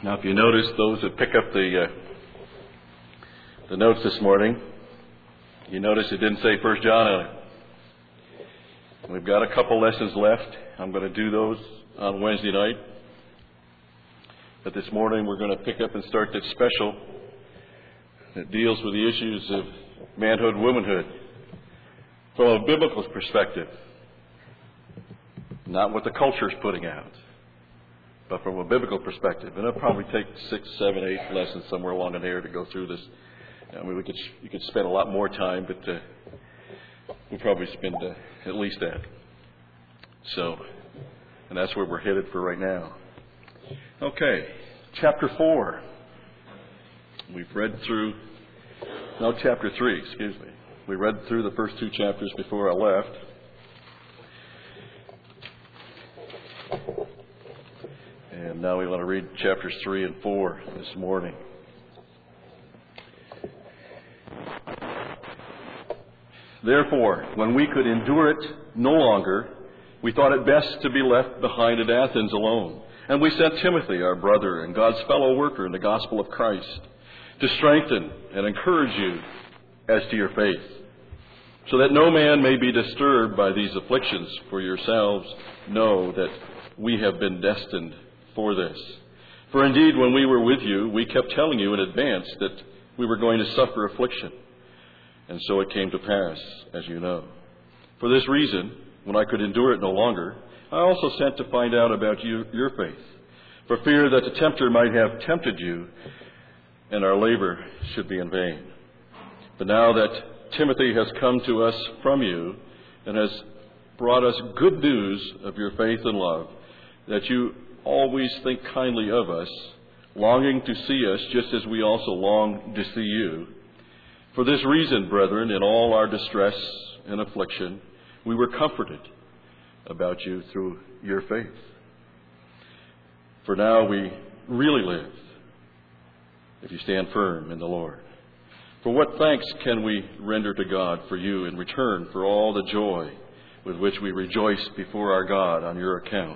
Now, if you notice, those that pick up the notes this morning, you notice it didn't say 1 John on it. We've got a couple lessons left. I'm going to do those on Wednesday night. But this morning we're going to pick up and start that special that deals with the issues of manhood, womanhood from a biblical perspective. Not what the culture's putting out, but from a biblical perspective. And it'll probably take 6, 7, 8 lessons somewhere along in there to go through this. I mean, you could spend a lot more time, but we'll probably spend at least that. So, and that's where we're headed for right now. Okay, chapter 4. We've read through, no, chapter 3, excuse me. We read through the first 2 chapters before I left. And now we want to read chapters 3 and 4 this morning. Therefore, when we could endure it no longer, we thought it best to be left behind at Athens alone. And we sent Timothy, our brother and God's fellow worker in the gospel of Christ, to strengthen and encourage you as to your faith, so that no man may be disturbed by these afflictions. For yourselves know that we have been destined for this. For indeed, when we were with you, we kept telling you in advance that we were going to suffer affliction. And so it came to pass, as you know. For this reason, when I could endure it no longer, I also sent to find out about your faith, for fear that the tempter might have tempted you, and our labor should be in vain. But now that Timothy has come to us from you, and has brought us good news of your faith and love, that you always think kindly of us, longing to see us just as we also long to see you. For this reason, brethren, in all our distress and affliction, we were comforted about you through your faith. For now we really live, if you stand firm in the Lord. For what thanks can we render to God for you in return for all the joy with which we rejoice before our God on your account,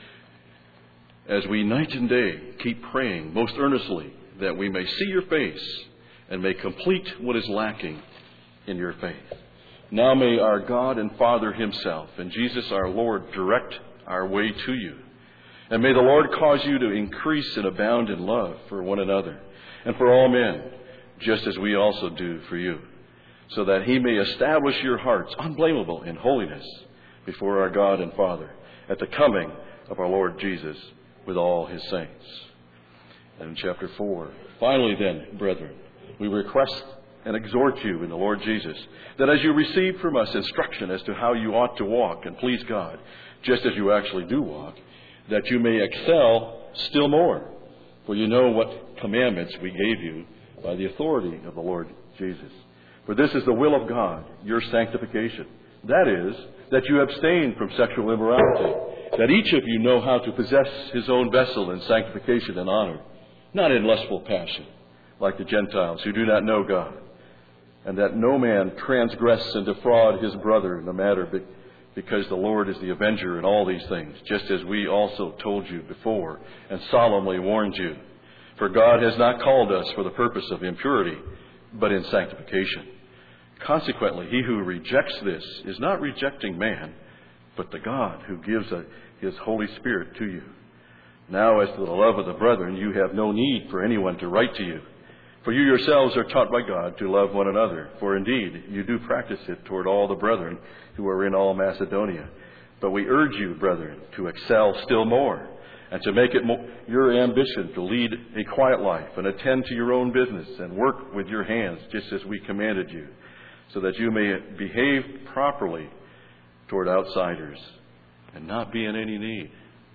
as we night and day keep praying most earnestly that we may see your face and may complete what is lacking in your faith. Now may our God and Father himself and Jesus our Lord direct our way to you. And may the Lord cause you to increase and abound in love for one another and for all men, just as we also do for you, so that he may establish your hearts unblameable in holiness before our God and Father at the coming of our Lord Jesus with all his saints. And in chapter 4, finally then, brethren, we request and exhort you in the Lord Jesus, that as you receive from us instruction as to how you ought to walk and please God, just as you actually do walk, that you may excel still more. For you know what commandments we gave you by the authority of the Lord Jesus. For this is the will of God, your sanctification. That is, that you abstain from sexual immorality, that each of you know how to possess his own vessel in sanctification and honor, not in lustful passion, like the Gentiles who do not know God, and that no man transgress and defraud his brother in the matter, because the Lord is the avenger in all these things, just as we also told you before and solemnly warned you. For God has not called us for the purpose of impurity, but in sanctification. Consequently, he who rejects this is not rejecting man, but the God who gives his Holy Spirit to you. Now, as to the love of the brethren, you have no need for anyone to write to you. For you yourselves are taught by God to love one another. For indeed, you do practice it toward all the brethren who are in all Macedonia. But we urge you, brethren, to excel still more, and to make it your ambition to lead a quiet life and attend to your own business and work with your hands, just as we commanded you, so that you may behave properly toward outsiders and not be in any need.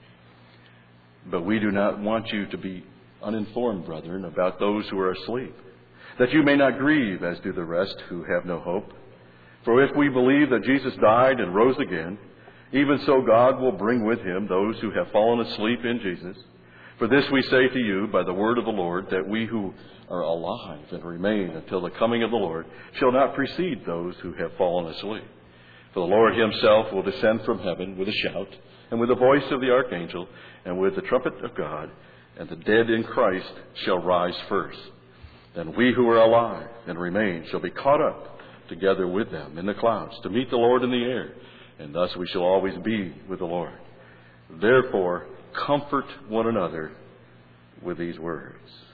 But we do not want you to be uninformed, brethren, about those who are asleep, that you may not grieve as do the rest who have no hope. For if we believe that Jesus died and rose again, even so God will bring with him those who have fallen asleep in Jesus. For this we say to you by the word of the Lord, that we who are alive and remain until the coming of the Lord shall not precede those who have fallen asleep. For the Lord himself will descend from heaven with a shout, and with the voice of the archangel, and with the trumpet of God, and the dead in Christ shall rise first. Then we who are alive and remain shall be caught up together with them in the clouds to meet the Lord in the air, and thus we shall always be with the Lord. Therefore, comfort one another with these words.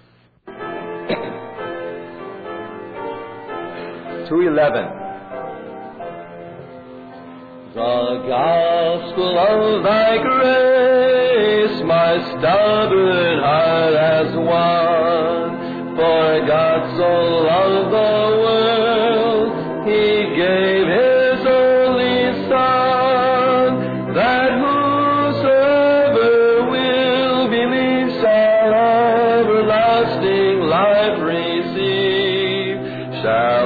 2:11. The gospel of thy grace my stubborn heart has won. For God so loved the world, He gave His only Son, that whosoever will believe shall everlasting life receive, shall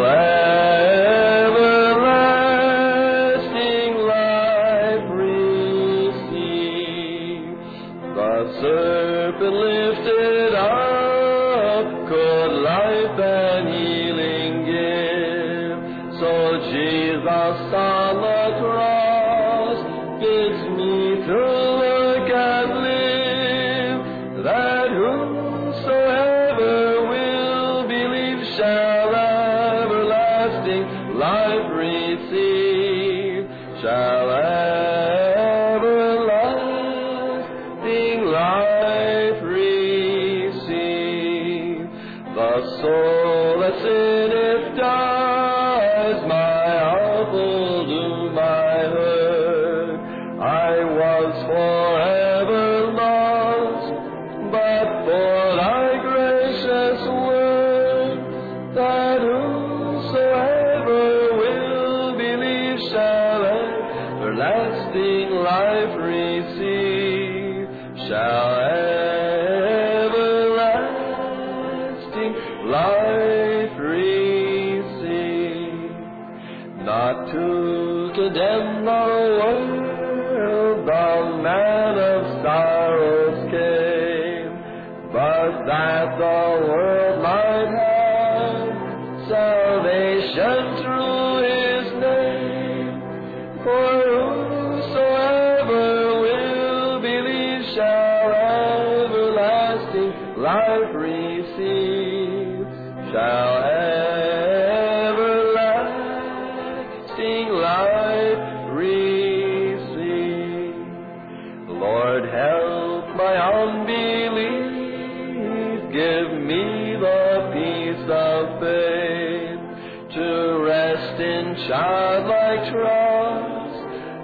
childlike trust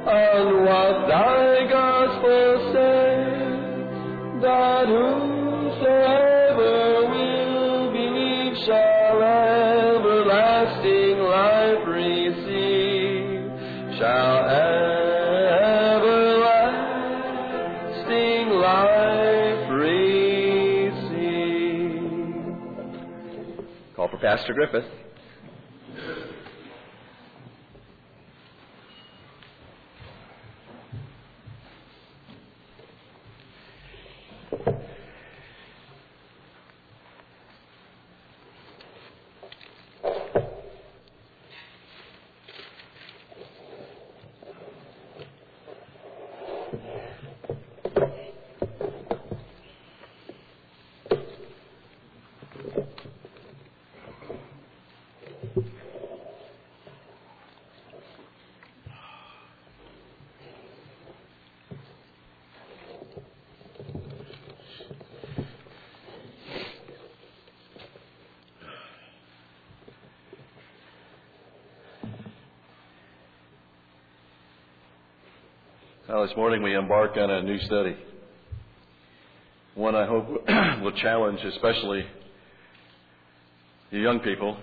on what thy gospel says, that whosoever will believe shall everlasting life receive, shall everlasting life receive. Call for Pastor Griffith. Well, this morning we embark on a new study. One I hope will challenge especially you young people.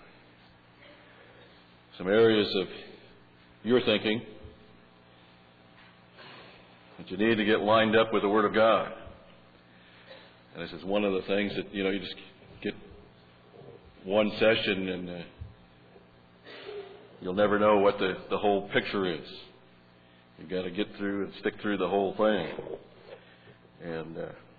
Some areas of your thinking that you need to get lined up with the Word of God. And this is one of the things that, you just get one session and you'll never know what the whole picture is. You've got to get through and stick through the whole thing. And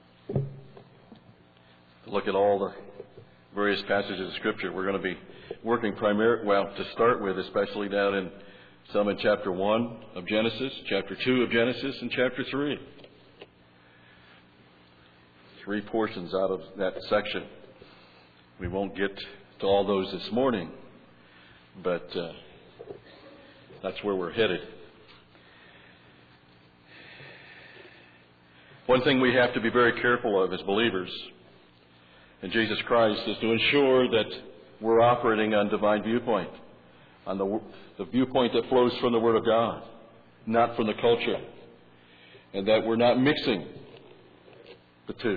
look at all the various passages of Scripture. We're going to be working to start with, especially down in some in chapter 1 of Genesis, chapter 2 of Genesis, and chapter 3. 3 portions out of that section. We won't get to all those this morning, but that's where we're headed. One thing we have to be very careful of as believers in Jesus Christ is to ensure that we're operating on divine viewpoint, on the viewpoint that flows from the Word of God, not from the culture, and that we're not mixing the two.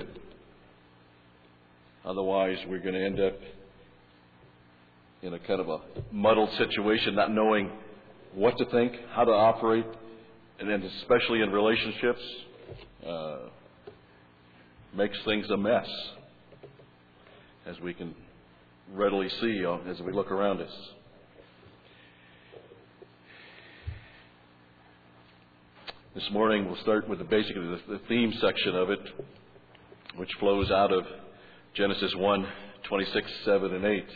Otherwise, we're going to end up in a kind of a muddled situation, not knowing what to think, how to operate, and then especially in relationships, makes things a mess, as we can readily see as we look around us. This morning we'll start with basically the theme section of it, which flows out of Genesis 1, 26, 7, and 8.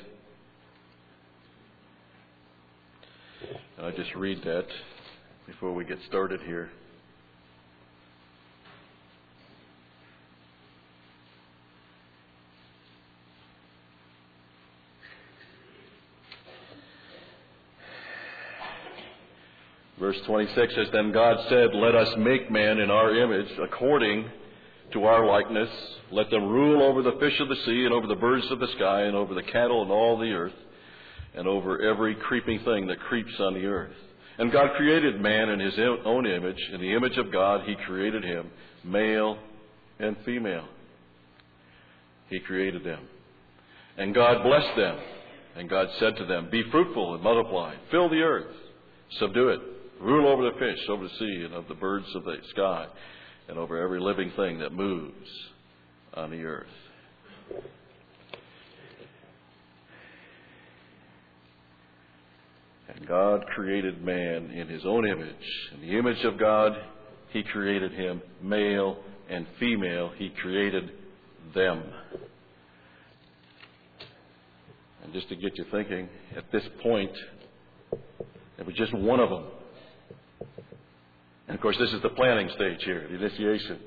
And I just read that before we get started here. Verse 26 says, Then God said, Let us make man in our image, according to our likeness. Let them rule over the fish of the sea, and over the birds of the sky, and over the cattle and all the earth, and over every creeping thing that creeps on the earth. And God created man in his own image. In the image of God he created him, male and female. He created them. And God blessed them. And God said to them, Be fruitful and multiply, fill the earth, subdue it. Rule over the fish, over the sea, and of the birds of the sky, and over every living thing that moves on the earth. And God created man in his own image. In the image of God, he created him. Male and female, he created them. And just to get you thinking, at this point, there was just one of them. And of course, this is the planning stage here, the initiation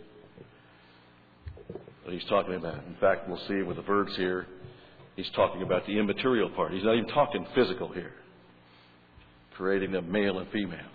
that he's talking about. In fact, we'll see with the verbs here, he's talking about the immaterial part. He's not even talking physical here. Creating them male and female.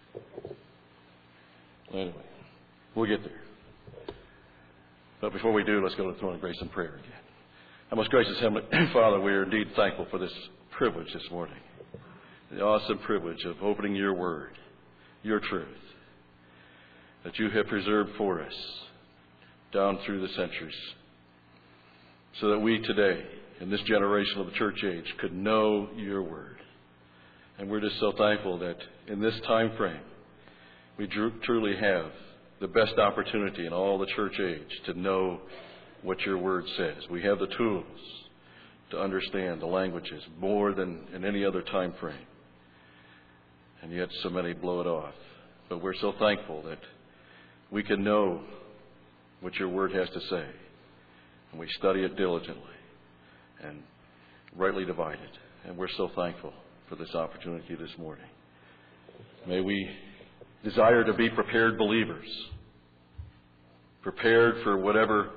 Anyway, we'll get there. But before we do, let's go to the throne of grace and prayer again. Our most gracious Heavenly Father, we are indeed thankful for this privilege this morning. The awesome privilege of opening your word, your truth, that you have preserved for us down through the centuries, so that we today, in this generation of the church age, could know your word. And we're just so thankful that in this time frame, we truly have the best opportunity in all the church age to know what your word says. We have the tools to understand the languages more than in any other time frame. And yet so many blow it off. But we're so thankful that we can know what your word has to say. And we study it diligently and rightly divide it. And we're so thankful for this opportunity this morning. May we desire to be prepared believers, prepared for whatever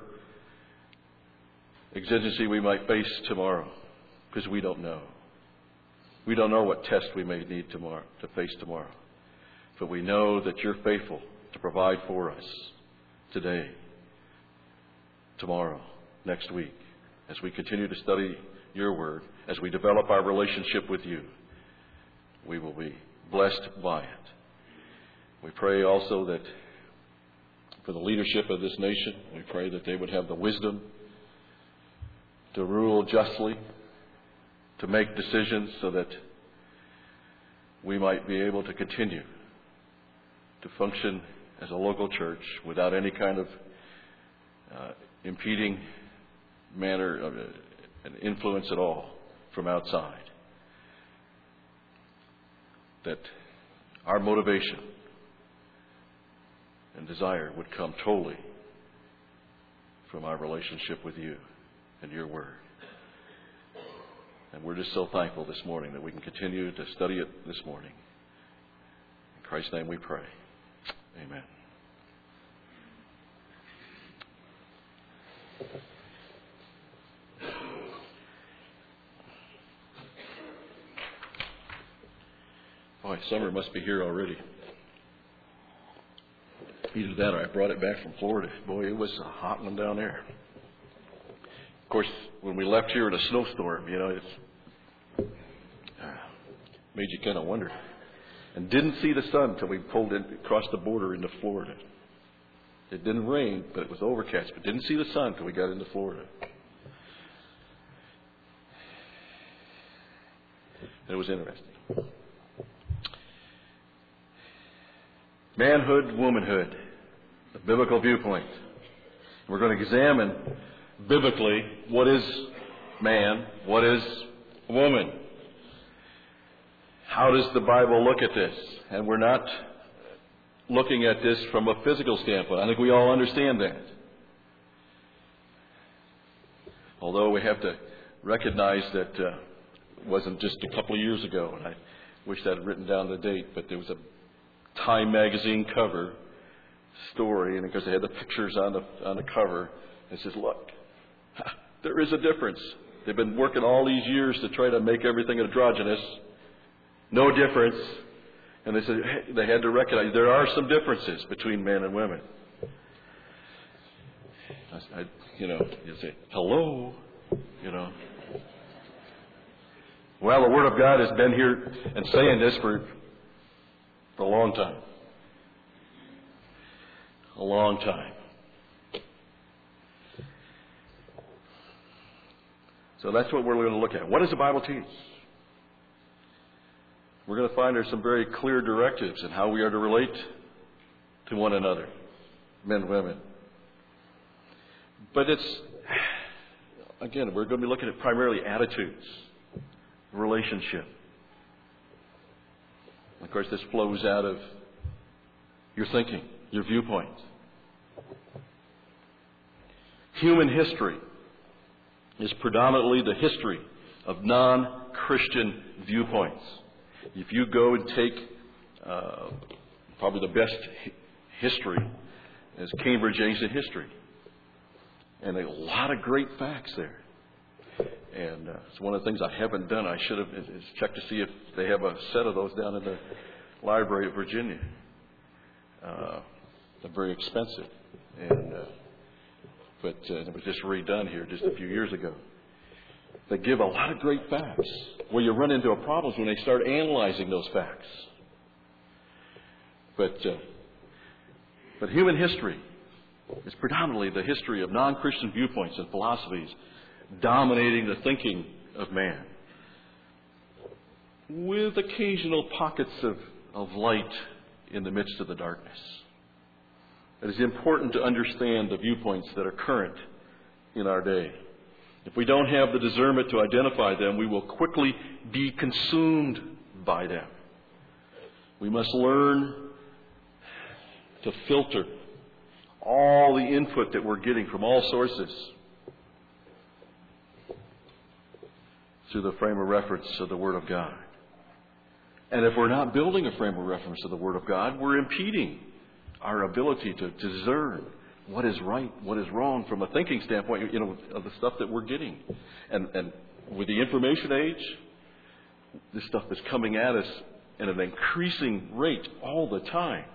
exigency we might face tomorrow, because we don't know. We don't know what test we may need to face tomorrow. But we know that you're faithful to provide for us today, tomorrow, next week, as we continue to study your word, as we develop our relationship with you. We will be blessed by it. We pray also that for the leadership of this nation, we pray that they would have the wisdom to rule justly, to make decisions so that we might be able to continue to function as a local church without any kind of impeding manner of an influence at all from outside. That our motivation and desire would come totally from our relationship with you and your word. And we're just so thankful this morning that we can continue to study it this morning. In Christ's name we pray. Amen. Boy, summer must be here already. Either that or I brought it back from Florida. Boy, it was a hot one down there. Of course, when we left here in a snowstorm, it's made you kind of wonder. And didn't see the sun until we pulled in across the border into Florida. It didn't rain, but it was overcast. But didn't see the sun until we got into Florida. It was interesting. Manhood, womanhood, the biblical viewpoint. We're going to examine biblically what is man, what is woman. How does the Bible look at this? And we're not looking at this from a physical standpoint. I think we all understand that. Although we have to recognize that it wasn't just a couple of years ago, and I wish I had written down the date, but there was a Time magazine cover story, and because they had the pictures on the cover, it says, look, there is a difference. They've been working all these years to try to make everything androgynous. No difference. And they said, hey, they had to recognize there are some differences between men and women. You say, hello, Well, the Word of God has been here and saying this for a long time. A long time. So that's what we're going to look at. What does the Bible teach? We're going to find there's some very clear directives in how we are to relate to one another, men and women. But again, we're going to be looking at primarily attitudes, relationship. Of course, this flows out of your thinking, your viewpoint. Human history is predominantly the history of non-Christian viewpoints. If you go and take probably the best history is Cambridge Ancient History. And a lot of great facts there. And it's one of the things I haven't done. I should have is checked to see if they have a set of those down in the Library of Virginia. They're very expensive, but it was just redone here just a few years ago. They give a lot of great facts. Where you run into a problem when they start analyzing those facts. But human history is predominantly the history of non-Christian viewpoints and philosophies dominating the thinking of man, with occasional pockets of light in the midst of the darkness. It is important to understand the viewpoints that are current in our day. If we don't have the discernment to identify them, we will quickly be consumed by them. We must learn to filter all the input that we're getting from all sources through the frame of reference of the Word of God. And if we're not building a frame of reference to the Word of God, we're impeding our ability to discern what is right, what is wrong from a thinking standpoint, of the stuff that we're getting. And with the information age, this stuff is coming at us at an increasing rate all the time.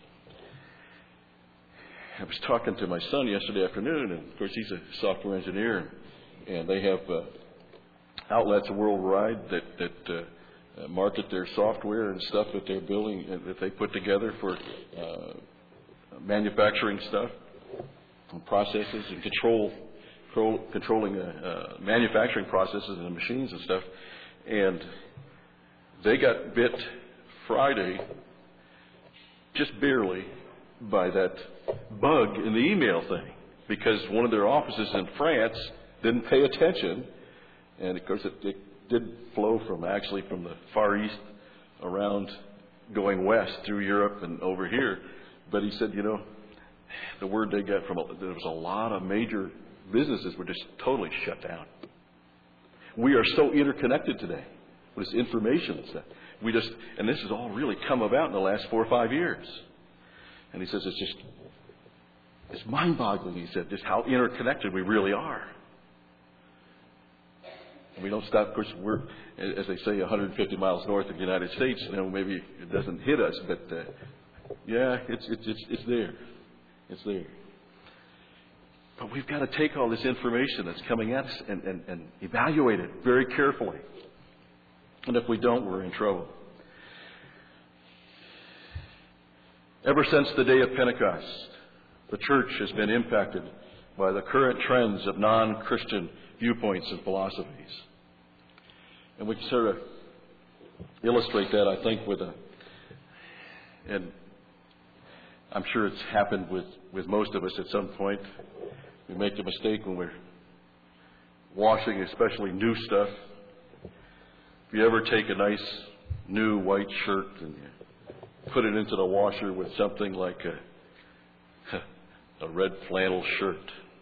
I was talking to my son yesterday afternoon, and of course he's a software engineer, and they have outlets worldwide that market their software and stuff that they're building, that they put together for manufacturing stuff and processes and controlling manufacturing processes and the machines and stuff. And they got bit Friday, just barely, by that bug in the email thing, because one of their offices in France didn't pay attention, and of course it did flow from the Far East around, going west through Europe and over here. But he said, the word they got there was a lot of major businesses were just totally shut down. We are so interconnected today with this information and stuff. And this has all really come about in the last 4 or 5 years. And he says it's just It's mind-boggling, he said, just how interconnected we really are. We don't stop. Of course, we're, as they say, 150 miles north of the United States. Maybe it doesn't hit us, but yeah, it's there. It's there. But we've got to take all this information that's coming at us and evaluate it very carefully. And if we don't, we're in trouble. Ever since the day of Pentecost, the church has been impacted by the current trends of non-Christian viewpoints and philosophies. And we can sort of illustrate that, I think, and I'm sure it's happened with most of us at some point. We make a mistake when we're washing, especially new stuff. If you ever take a nice new white shirt and you put it into the washer with something like a red flannel shirt,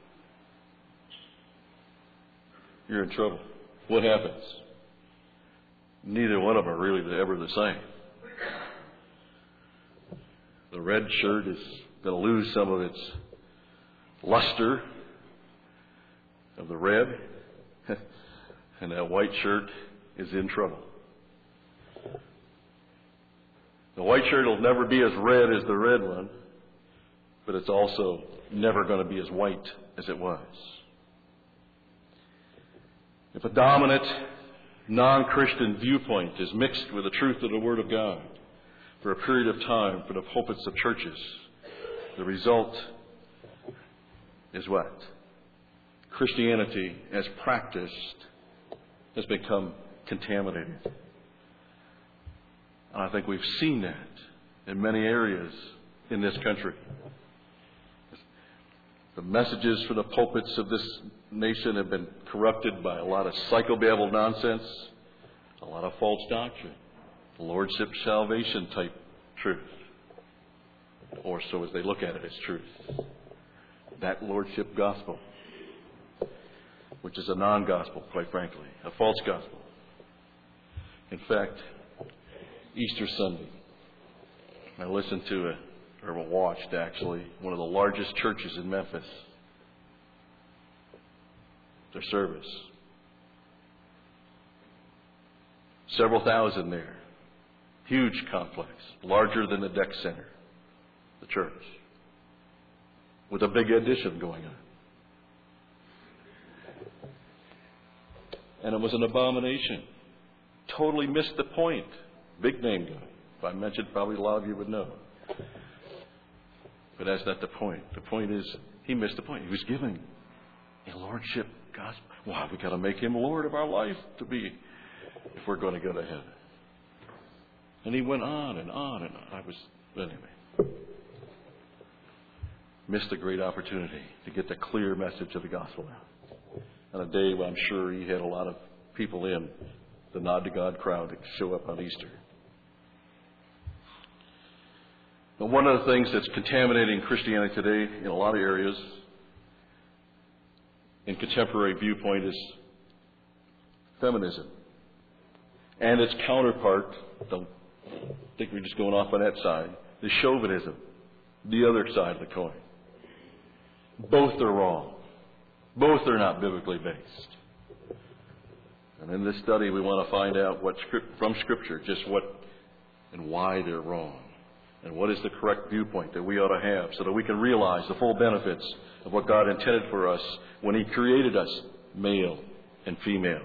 you're in trouble. What happens? Neither one of them are really ever the same. The red shirt is going to lose some of its luster of the red, and that white shirt is in trouble. The white shirt will never be as red as the red one, but it's also never going to be as white as it was. If a dominant non-Christian viewpoint is mixed with the truth of the Word of God for a period of time for the pulpits of churches, the result is what? Christianity, as practiced, has become contaminated. And I think we've seen that in many areas in this country. The messages from the pulpits of this nation have been corrupted by a lot of psychobabble nonsense, a lot of false doctrine, lordship salvation type truth. Or so as they look at it as truth. That lordship gospel, which is a non-gospel, quite frankly, a false gospel. In fact, Easter Sunday, I listened to or watched actually one of the largest churches in Memphis, their service. Several thousand there. Huge complex, larger than the Deck Center, the church, with a big addition going on. And it was an abomination. Totally missed the point. Big name guy. If I mentioned, probably a lot of you would know. But that's not the point. The point is, he missed the point. He was giving a lordship gospel. Wow, we've got to make him Lord of our life to be, if we're going to go to heaven. And he went on and on and on. Anyway. Missed a great opportunity to get the clear message of the gospel out. On a day when I'm sure he had a lot of people in the Nod to God crowd that show up on Easter. But one of the things that's contaminating Christianity today in a lot of areas in contemporary viewpoint is feminism. And its counterpart, don't think we're just going off on that side, is chauvinism, the other side of the coin. Both are wrong. Both are not biblically based. And in this study, we want to find out from Scripture just what and why they're wrong. And what is the correct viewpoint that we ought to have so that we can realize the full benefits of what God intended for us when He created us male and female.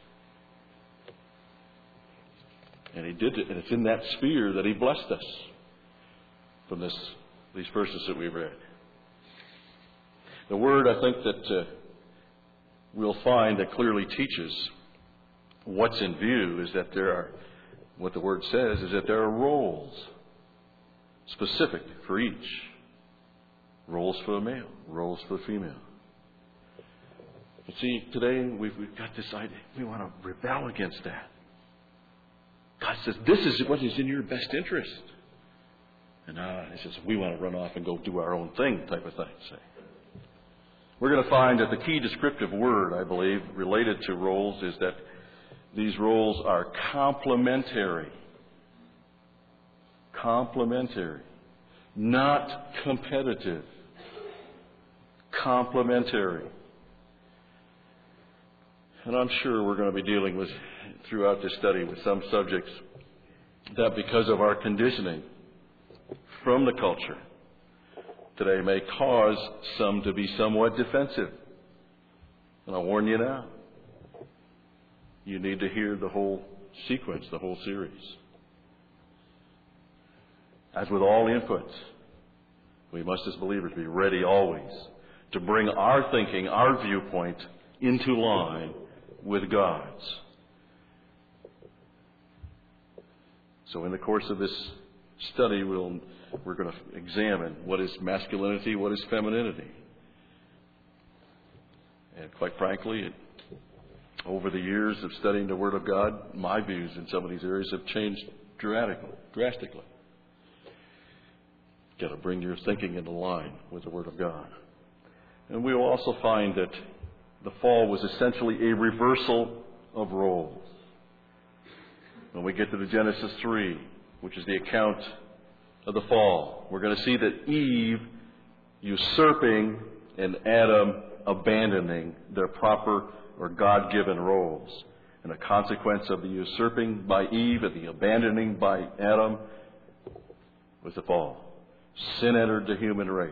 And He did it, and it's in that sphere that He blessed us from these verses that we read. The word, I think, that we'll find that clearly teaches what's in view is that what the word says is that there are roles specific for each. Roles for a male, roles for a female. But see, today we've got this idea. We want to rebel against that. God says, this is what is in your best interest. And He says, we want to run off and go do our own thing type of thing. See? We're going to find that the key descriptive word, I believe, related to roles is that these roles are complementary. Complementary. Not competitive. complementary. And I'm sure we're going to be dealing with, throughout this study, with some subjects that because of our conditioning from the culture today may cause some to be somewhat defensive. And I warn you now, you need to hear the whole sequence, the whole series. As with all inputs, we must as believers be ready always to bring our thinking, our viewpoint into line with God's. So in the course of this study, we're going to examine what is masculinity, what is femininity. And quite frankly, over the years of studying the Word of God, my views in some of these areas have changed drastically. You've got to bring your thinking into line with the Word of God. And we will also find that the fall was essentially a reversal of roles. When we get to the Genesis 3, which is the account of the fall, we're going to see that Eve usurping and Adam abandoning their proper or God-given roles. And a consequence of the usurping by Eve and the abandoning by Adam was the fall. Sin entered the human race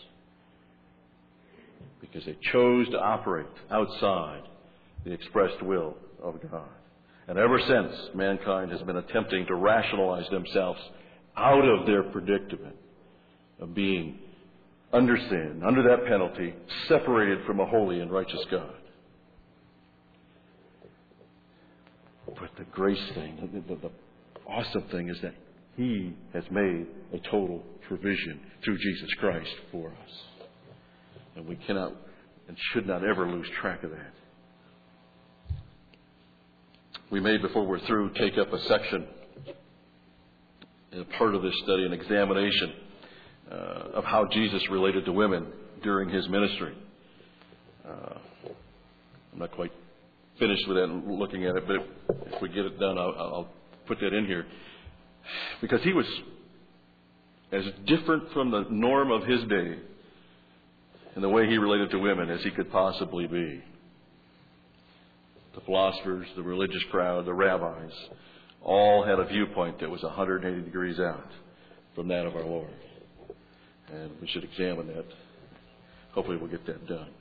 because they chose to operate outside the expressed will of God. And ever since, mankind has been attempting to rationalize themselves out of their predicament of being under sin, under that penalty, separated from a holy and righteous God. But the grace thing, the awesome thing is that He has made a total provision through Jesus Christ for us. And we cannot and should not ever lose track of that. We may, before we're through, take up a section in a part of this study, an examination of how Jesus related to women during His ministry. I'm not quite finished with that and looking at it, but if we get it done, I'll put that in here. Because He was as different from the norm of His day in the way He related to women as He could possibly be. The philosophers, the religious crowd, the rabbis, all had a viewpoint that was 180 degrees out from that of our Lord. And we should examine that. Hopefully we'll get that done.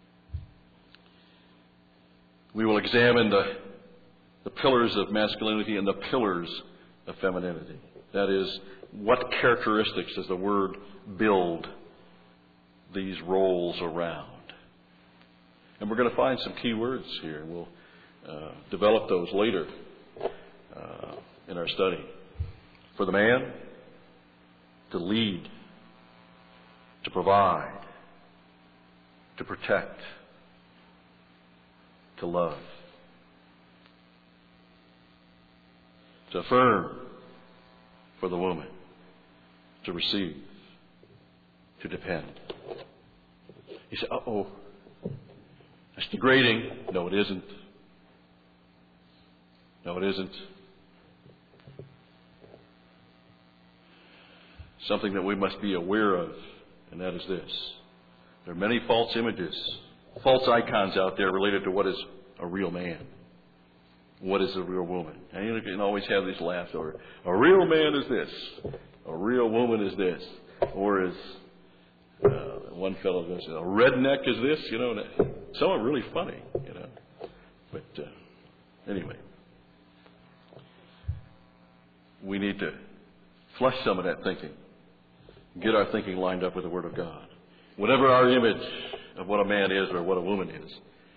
We will examine the pillars of masculinity and the pillars of femininity. That is, what characteristics does the Word build these roles around? And we're going to find some key words here, and we'll develop those later in our study. For the man, to lead, to provide, to protect, to love, to affirm. For the woman, to receive, to depend. You say, uh-oh, that's degrading. No, it isn't. No, it isn't. Something that we must be aware of, and that is this. There are many false images, false icons out there related to what is a real man. What is a real woman? And you can always have these laughs over, a real man is this, a real woman is this, or as one fellow goes, a redneck is this, you know. Some are really funny, you know. But anyway, we need to flush some of that thinking, get our thinking lined up with the Word of God. Whatever our image of what a man is or what a woman is,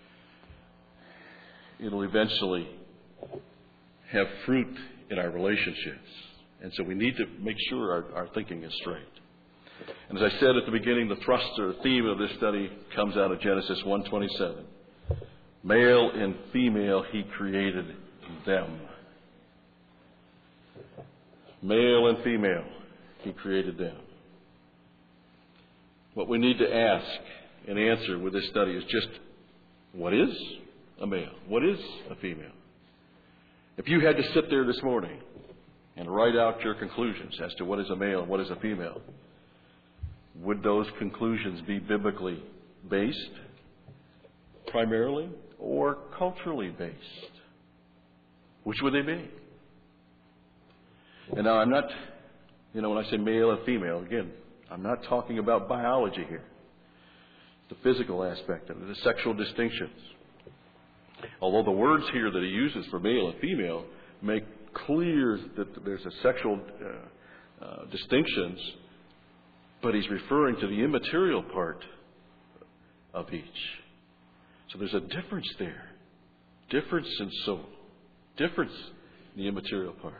it'll eventually have fruit in our relationships. And so we need to make sure our thinking is straight. And as I said at the beginning, the thrust or the theme of this study comes out of Genesis 1:27. Male and female He created them. Male and female He created them. What we need to ask and answer with this study is just, what is a male? What is a female? If you had to sit there this morning and write out your conclusions as to what is a male and what is a female, would those conclusions be biblically based, primarily, or culturally based? Which would they be? And now I'm not, when I say male and female, again, I'm not talking about biology here. The physical aspect of it, the sexual distinctions. Although the words here that he uses for male and female make clear that there's a sexual distinctions, but he's referring to the immaterial part of each. So there's a difference there. Difference in soul. Difference in the immaterial part.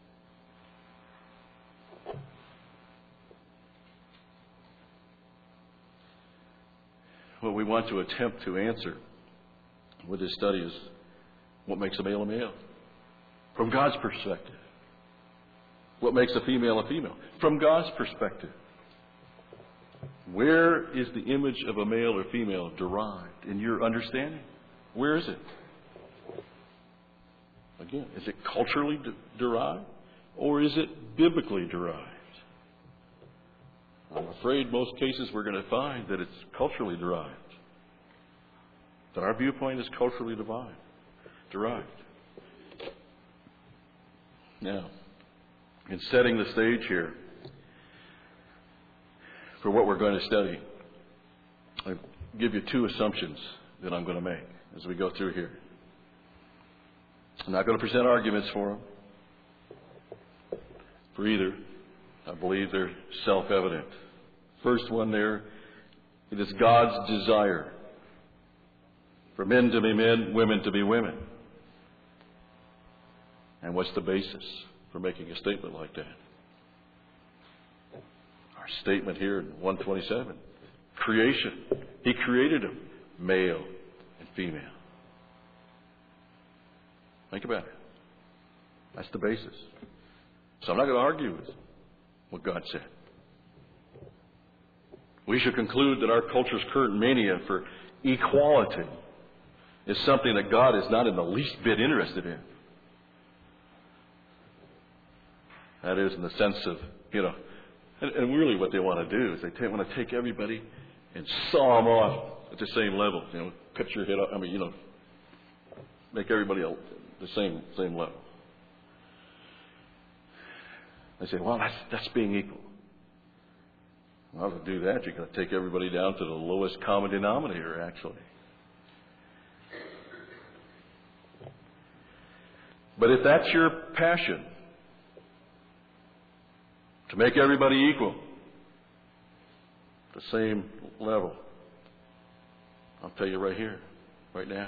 What we want to attempt to answer with this study is what makes a male a male from God's perspective. What makes a female from God's perspective. Where is the image of a male or female derived in your understanding? Where is it? Again, is it culturally derived or is it biblically derived? I'm afraid most cases we're going to find that it's culturally derived. That our viewpoint is culturally derived. Now, in setting the stage here for what we're going to study, I'll give you two assumptions that I'm going to make as we go through here. I'm not going to present arguments for them. For either. I believe they're self-evident. First one there, it is God's desire for men to be men, women to be women. And what's the basis for making a statement like that? Our statement here in 127, creation. He created them, male and female. Think about it. That's the basis. So I'm not going to argue with what God said. We should conclude that our culture's current mania for equality is something that God is not in the least bit interested in. That is in the sense of, and really what they want to do is they want to take everybody and saw them off at the same level. Cut your head off. Make everybody the same level. They say, well, that's being equal. Well, to do that, you're going to take everybody down to the lowest common denominator, actually. But if that's your passion, to make everybody equal, the same level, I'll tell you right here, right now,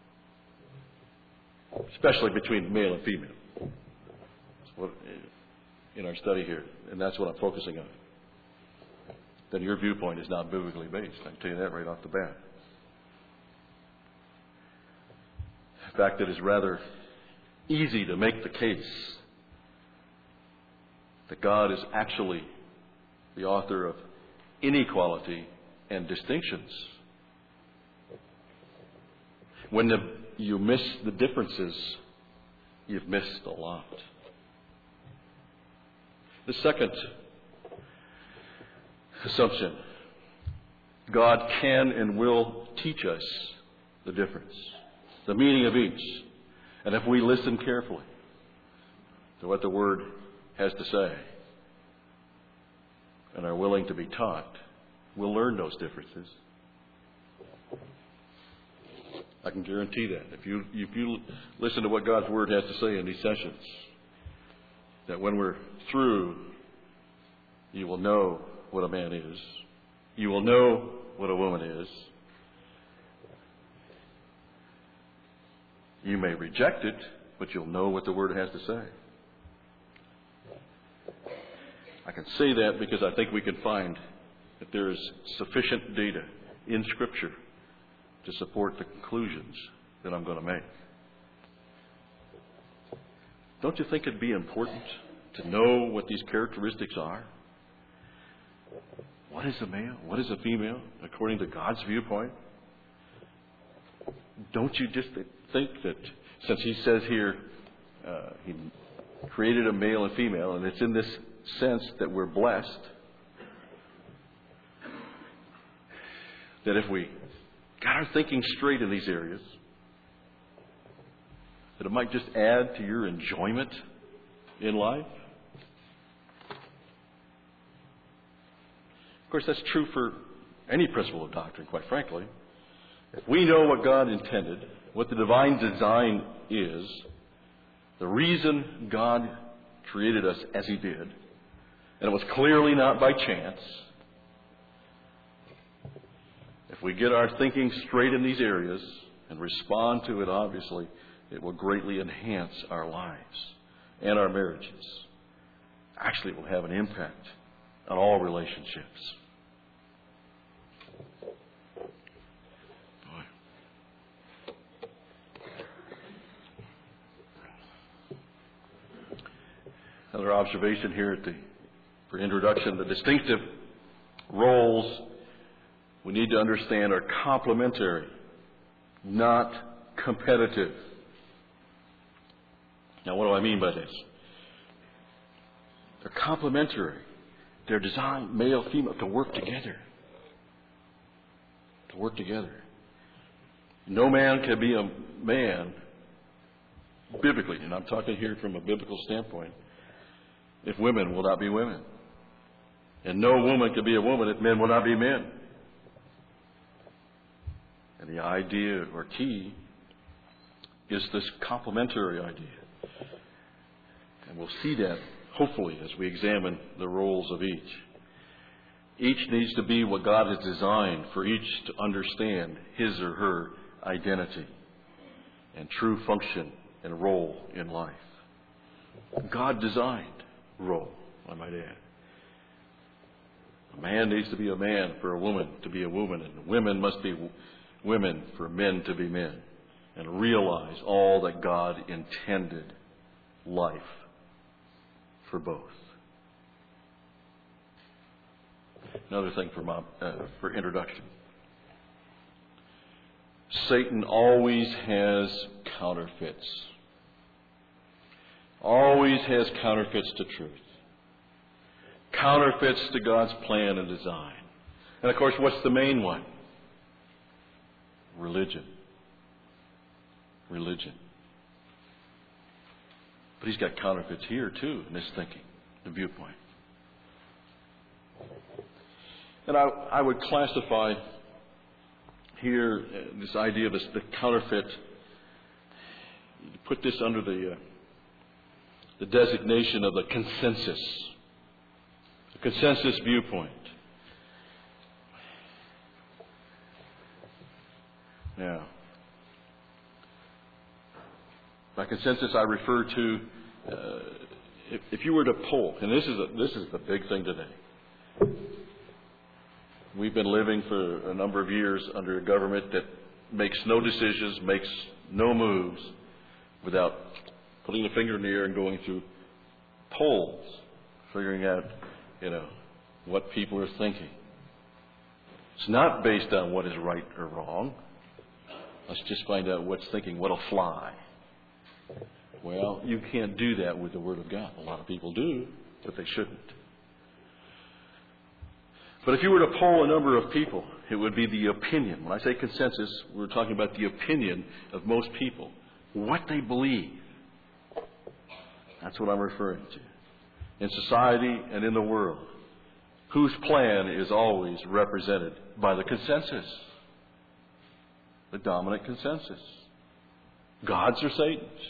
especially between male and female. That's what in our study here, and that's what I'm focusing on. Then your viewpoint is not biblically based. I can tell you that right off the bat. In fact, it is rather easy to make the case that God is actually the author of inequality and distinctions. When you miss the differences, you've missed a lot. The second assumption, God can and will teach us the difference, the meaning of each. And if we listen carefully to what the Word has to say and are willing to be taught, we'll learn those differences. I can guarantee that. If you listen to what God's Word has to say in these sessions, that when we're through, you will know what a man is. You will know what a woman is. You may reject it, but you'll know what the Word has to say. I can say that because I think we can find that there is sufficient data in Scripture to support the conclusions that I'm going to make. Don't you think it'd be important to know what these characteristics are? What is a male? What is a female, according to God's viewpoint? Don't you just think that since He says here He created a male and female, and it's in this sense that we're blessed, that if we got our thinking straight in these areas, that it might just add to your enjoyment in life? Of course, that's true for any principle of doctrine, quite frankly. If we know what God intended, what the divine design is, the reason God created us as He did, and it was clearly not by chance, if we get our thinking straight in these areas and respond to it, obviously, it will greatly enhance our lives and our marriages. Actually, it will have an impact on all relationships. Another observation here for introduction, the distinctive roles we need to understand are complementary, not competitive. Now, what do I mean by this? They're complementary. They're designed, male, female, to work together. To work together. No man can be a man, biblically, and I'm talking here from a biblical standpoint, if women will not be women. And no woman can be a woman if men will not be men. And the idea or key is this complementary idea. And we'll see that, hopefully, as we examine the roles of each. Each needs to be what God has designed for each to understand his or her identity and true function and role in life. God designed role, I might add. A man needs to be a man for a woman to be a woman, and women must be women for men to be men, and realize all that God intended life for both. Another thing for introduction. Satan always has counterfeits. Always has counterfeits to truth. Counterfeits to God's plan and design. And of course, what's the main one? Religion. Religion. But he's got counterfeits here too in this thinking, the viewpoint. And I would classify here this idea of the counterfeit, put this under the designation of the consensus viewpoint. Now, by consensus, I refer to if you were to poll, and this is the big thing today. We've been living for a number of years under a government that makes no decisions, makes no moves without putting a finger in the air and going through polls, figuring out, what people are thinking. It's not based on what is right or wrong. Let's just find out what's thinking, what'll fly. Well, you can't do that with the Word of God. A lot of people do, but they shouldn't. But if you were to poll a number of people, it would be the opinion. When I say consensus, we're talking about the opinion of most people. What they believe. That's what I'm referring to. In society and in the world, whose plan is always represented by the consensus. The dominant consensus. God's or Satan's?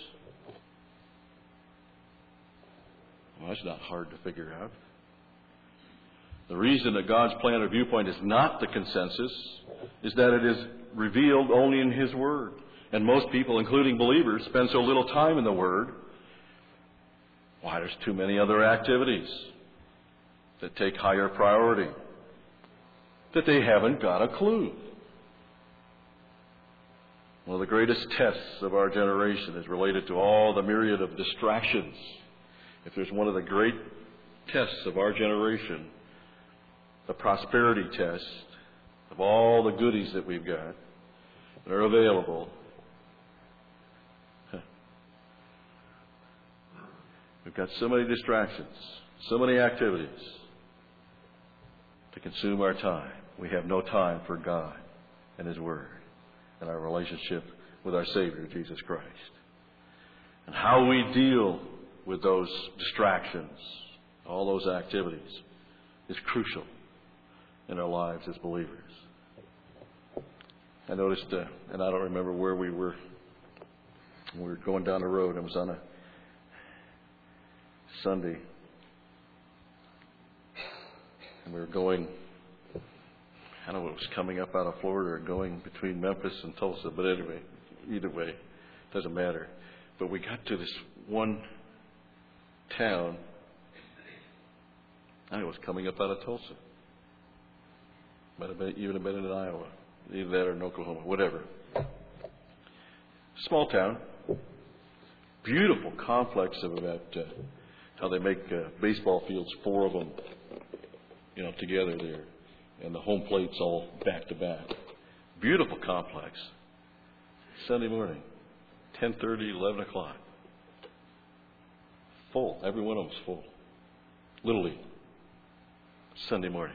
Well, that's not hard to figure out. The reason that God's plan or viewpoint is not the consensus is that it is revealed only in His Word. And most people, including believers, spend so little time in the Word. Why, there's too many other activities that take higher priority, that they haven't got a clue. One of the greatest tests of our generation is related to all the myriad of distractions. If there's one of the great tests of our generation, the prosperity test of all the goodies that we've got that are available, we've got so many distractions, so many activities to consume our time. we have no time for God and His Word and our relationship with our Savior, Jesus Christ. And how we deal with those distractions, all those activities, is crucial in our lives as believers. I noticed, and I don't remember where we were. We were going down the road. It was on a Sunday. And we were going, I don't know if it was coming up out of Florida or going between Memphis and Tulsa. But anyway, either way, it doesn't matter. But we got to this one town. I think it was coming up out of Tulsa. Might have been, even been in Iowa. Either that or in Oklahoma, whatever. Small town. Beautiful complex of about how they make baseball fields, 4 of them, together there. And the home plate's all back to back. Beautiful complex. Sunday morning, 10:30, 11 o'clock. Full. Every one of them's full. Little League. Sunday morning.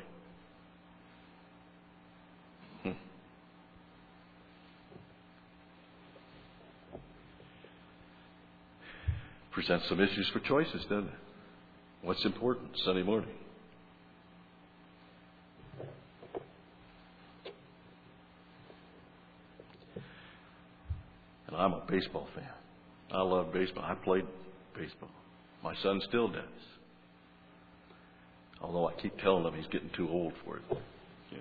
Presents some issues for choices, doesn't it? What's important Sunday morning? And I'm a baseball fan. I love baseball. I played baseball. My son still does. Although I keep telling him he's getting too old for it. Yeah.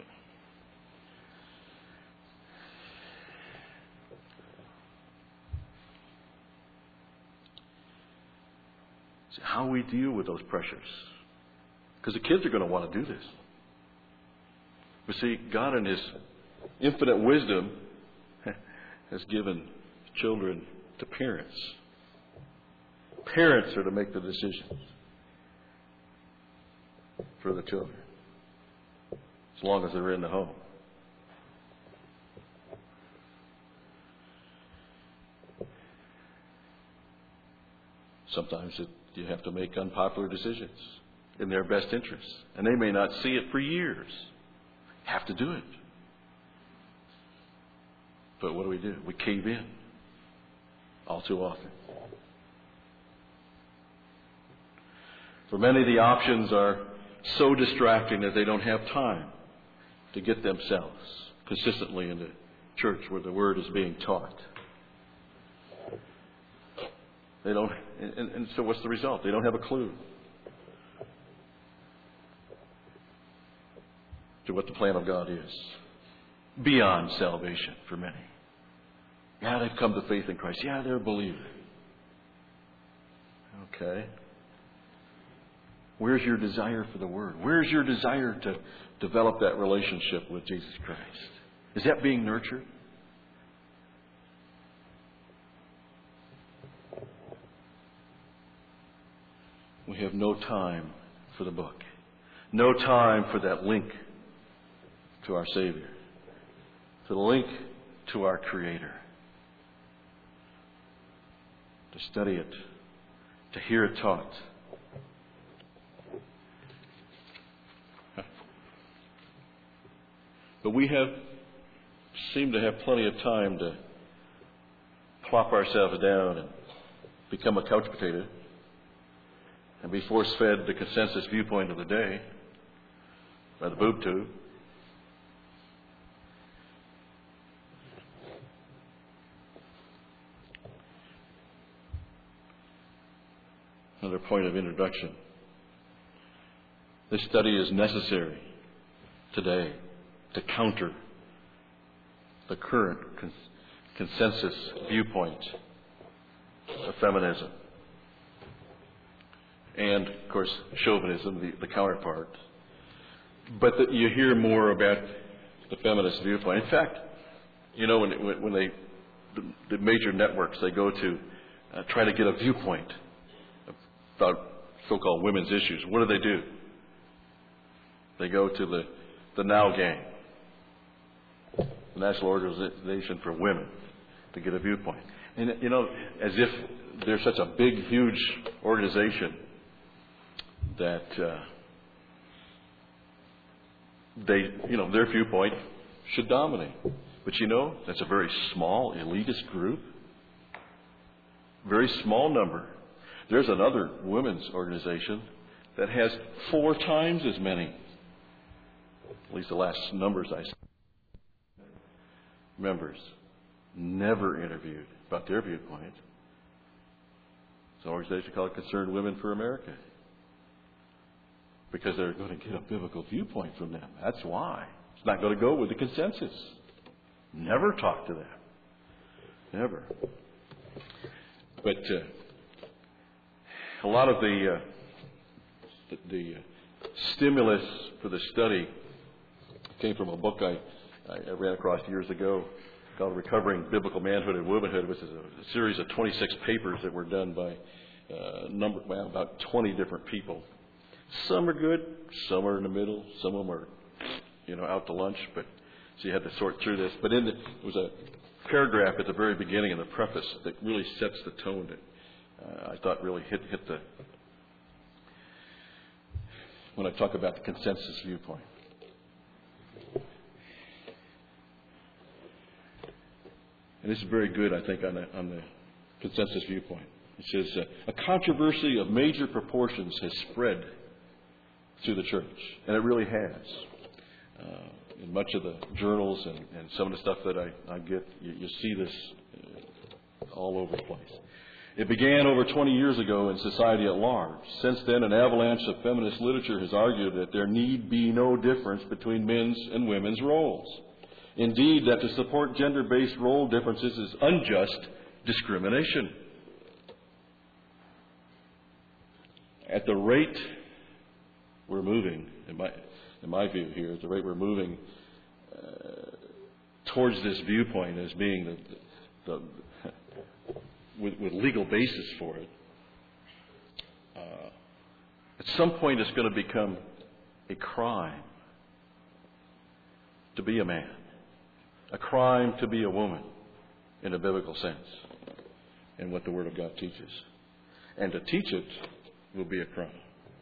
See how we deal with those pressures. Because the kids are going to want to do this. But see, God in His infinite wisdom has given children to parents. Parents are to make the decisions for the children, as long as they're in the home. Sometimes you have to make unpopular decisions in their best interests, and they may not see it for years. Have to do it. But what do? We cave in all too often. For many, the options are so distracting that they don't have time to get themselves consistently into church where the Word is being taught. They don't, and so what's the result? They don't have a clue to what the plan of God is beyond salvation for many. Yeah, they've come to faith in Christ. Yeah, they're a believer. Okay. Where's your desire for the Word? Where's your desire to develop that relationship with Jesus Christ? Is that being nurtured? We have no time for the book. No time for that link to our Savior. To the link to our Creator. To study it. To hear it taught. But we seem to have plenty of time to plop ourselves down and become a couch potato and be force-fed the consensus viewpoint of the day by the boob tube. Another point of introduction. This study is necessary today to counter the current consensus viewpoint of feminism and, of course, chauvinism, the counterpart. But you hear more about the feminist viewpoint. In fact, when the major networks, they go to try to get a viewpoint about so-called women's issues, what do? They go to the Now Gang, the National Organization for Women, to get a viewpoint. And, as if they're such a big, huge organization that their viewpoint should dominate. But that's a very small, elitist group. Very small number. There's another women's organization that has 4 times as many, at least the last numbers I saw, members. Never interviewed about their viewpoint. It's an organization called Concerned Women for America. Because they're going to get a biblical viewpoint from them. That's why. It's not going to go with the consensus. Never talk to them. Never. But a lot of the stimulus for the study came from a book I ran across years ago called Recovering Biblical Manhood and Womanhood, which is a series of 26 papers that were done by about 20 different people. Some are good, some are in the middle, some of them are, out to lunch. But so you had to sort through this. But there was a paragraph at the very beginning in the preface that really sets the tone that I thought really hit the when I talk about the consensus viewpoint. And this is very good, I think, on the consensus viewpoint. It says, a controversy of major proportions has spread through the church. And it really has. In much of the journals and some of the stuff that I get, you see this all over the place. It began over 20 years ago in society at large. Since then, an avalanche of feminist literature has argued that there need be no difference between men's and women's roles. Indeed, that to support gender-based role differences is unjust discrimination. At the rate we're moving, in my view here, at the rate we're moving towards this viewpoint as being with legal basis for it, at some point it's going to become a crime to be a man, a crime to be a woman in a biblical sense, and what the Word of God teaches. And to teach it will be a crime.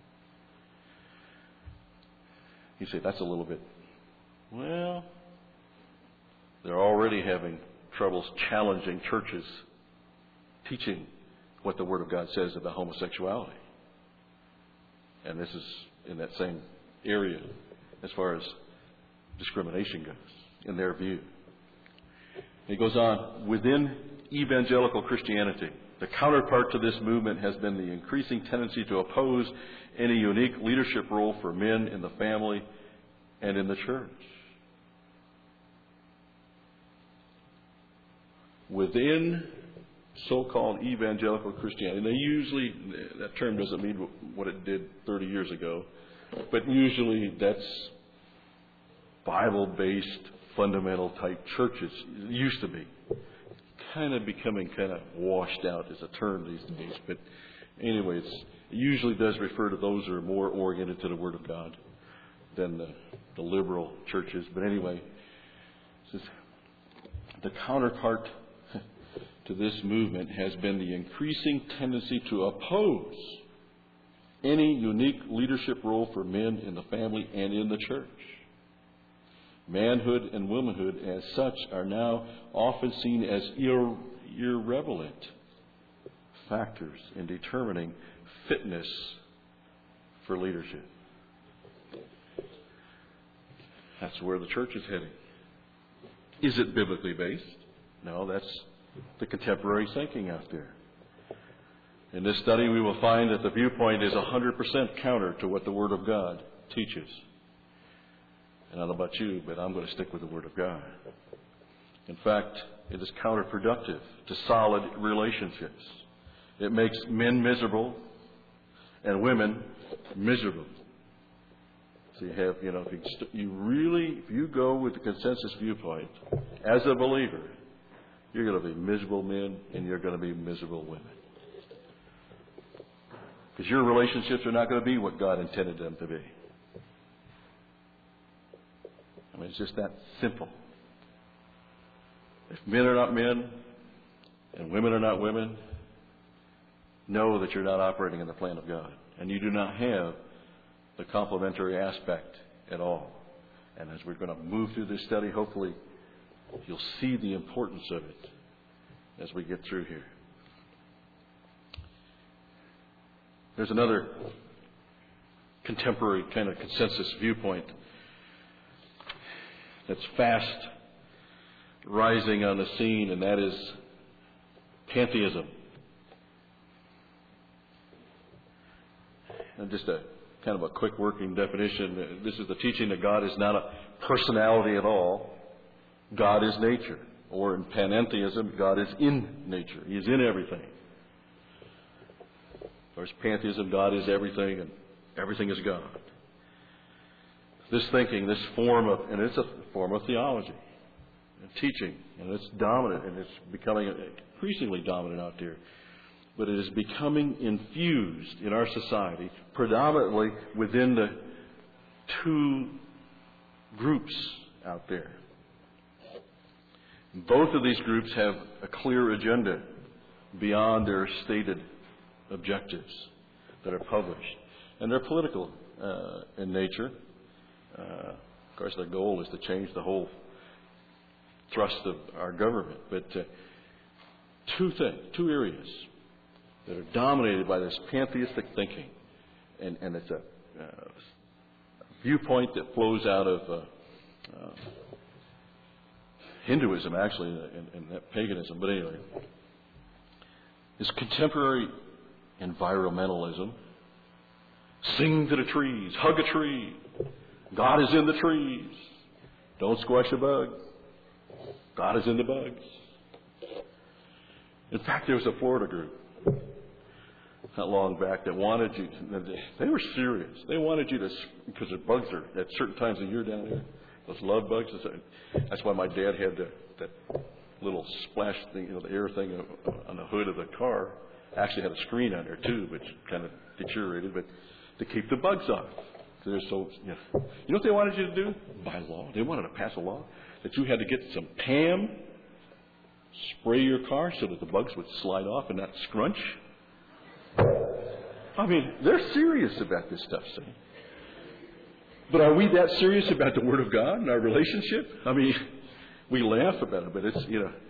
You say, that's a little bit, well, they're already having troubles challenging churches teaching what the Word of God says about homosexuality. And this is in that same area as far as discrimination goes, in their view. He goes on, within evangelical Christianity, the counterpart to this movement has been the increasing tendency to oppose any unique leadership role for men in the family and in the church. Within so-called evangelical Christianity, and they usually, that term doesn't mean what it did 30 years ago, but usually that's Bible-based, fundamental type churches. It used to be. Kind of becoming kind of washed out as a term these days. But anyway, it usually does refer to those who are more oriented to the Word of God than the liberal churches. But anyway, it says, the counterpart to this movement has been the increasing tendency to oppose any unique leadership role for men in the family and in the church. Manhood and womanhood as such are now often seen as irrelevant factors in determining fitness for leadership. That's where the church is heading. Is it biblically based? No, that's the contemporary thinking out there. In this study, we will find that the viewpoint is 100% counter to what the Word of God teaches. And I don't know about you, but I'm going to stick with the Word of God. In fact, it is counterproductive to solid relationships. It makes men miserable and women miserable. So you have, if you go with the consensus viewpoint as a believer, you're going to be miserable men and you're going to be miserable women. Because your relationships are not going to be what God intended them to be. I mean, it's just that simple. If men are not men and women are not women, know that you're not operating in the plan of God. And you do not have the complementary aspect at all. And as we're going to move through this study, hopefully you'll see the importance of it as we get through here. There's another contemporary kind of consensus viewpoint that's fast rising on the scene, and that is pantheism. And just a kind of a quick working definition. This is the teaching that God is not a personality at all. God is nature. Or in panentheism, God is in nature. He is in everything. Or as pantheism, God is everything and everything is God. This thinking, this form of, and it's a form of theology and teaching, and it's dominant, and it's becoming increasingly dominant out there. But it is becoming infused in our society, predominantly within the two groups out there. Both of these groups have a clear agenda beyond their stated objectives that are published. And they're political in nature. Of course, their goal is to change the whole thrust of our government. But two areas that are dominated by this pantheistic thinking. And it's a viewpoint that flows out of Hinduism, actually, and that paganism. But anyway, is contemporary environmentalism. Sing to the trees, hug a tree. God is in the trees. Don't squash a bug. God is in the bugs. In fact, there was a Florida group not long back that wanted you to, they were serious. They wanted you to, because the bugs are at certain times of year down there, those love bugs. That's why my dad had that little splash thing, the air thing on the hood of the car. Actually had a screen on there too, which kind of deteriorated, but to keep the bugs off. They're so, you know what they wanted you to do? By law. They wanted to pass a law that you had to get some PAM, spray your car so that the bugs would slide off and not scrunch. I mean, they're serious about this stuff, see? But are we that serious about the Word of God and our relationship? I mean, we laugh about it, but it's,